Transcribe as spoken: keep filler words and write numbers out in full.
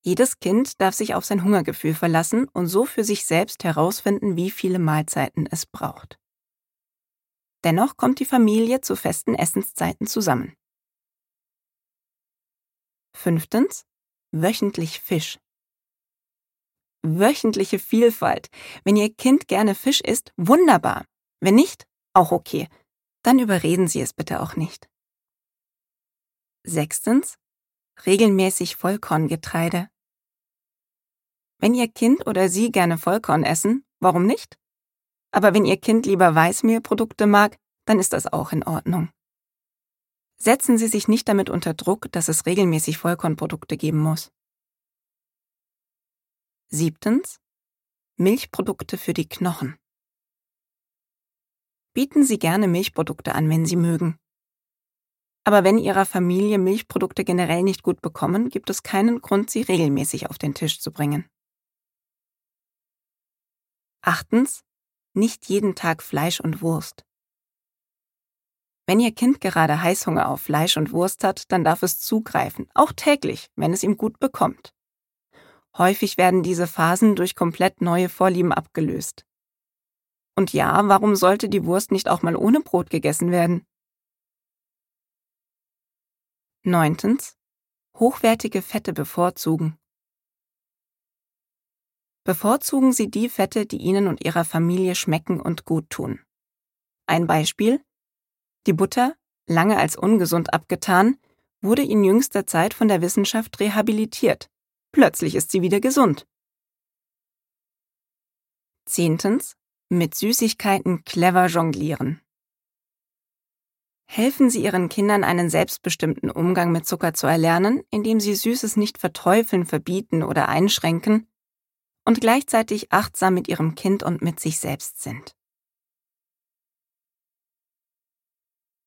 Jedes Kind darf sich auf sein Hungergefühl verlassen und so für sich selbst herausfinden, wie viele Mahlzeiten es braucht. Dennoch kommt die Familie zu festen Essenszeiten zusammen. Fünftens. Wöchentlich Fisch. Wöchentliche Vielfalt. Wenn Ihr Kind gerne Fisch isst, wunderbar. Wenn nicht, auch okay. Dann überreden Sie es bitte auch nicht. Sechstens. Regelmäßig Vollkorngetreide. Wenn Ihr Kind oder Sie gerne Vollkorn essen, warum nicht? Aber wenn Ihr Kind lieber Weißmehlprodukte mag, dann ist das auch in Ordnung. Setzen Sie sich nicht damit unter Druck, dass es regelmäßig Vollkornprodukte geben muss. Siebtens. Milchprodukte für die Knochen. Bieten Sie gerne Milchprodukte an, wenn Sie mögen. Aber wenn Ihrer Familie Milchprodukte generell nicht gut bekommen, gibt es keinen Grund, sie regelmäßig auf den Tisch zu bringen. Achtens. Nicht jeden Tag Fleisch und Wurst. Wenn Ihr Kind gerade Heißhunger auf Fleisch und Wurst hat, dann darf es zugreifen, auch täglich, wenn es ihm gut bekommt. Häufig werden diese Phasen durch komplett neue Vorlieben abgelöst. Und ja, warum sollte die Wurst nicht auch mal ohne Brot gegessen werden? Neuntens. Hochwertige Fette bevorzugen. Bevorzugen Sie die Fette, die Ihnen und Ihrer Familie schmecken und gut tun. Ein Beispiel: Die Butter, lange als ungesund abgetan, wurde in jüngster Zeit von der Wissenschaft rehabilitiert. Plötzlich ist sie wieder gesund. Zehntens. Mit Süßigkeiten clever jonglieren. Helfen Sie Ihren Kindern, einen selbstbestimmten Umgang mit Zucker zu erlernen, indem Sie Süßes nicht verteufeln, verbieten oder einschränken und gleichzeitig achtsam mit Ihrem Kind und mit sich selbst sind.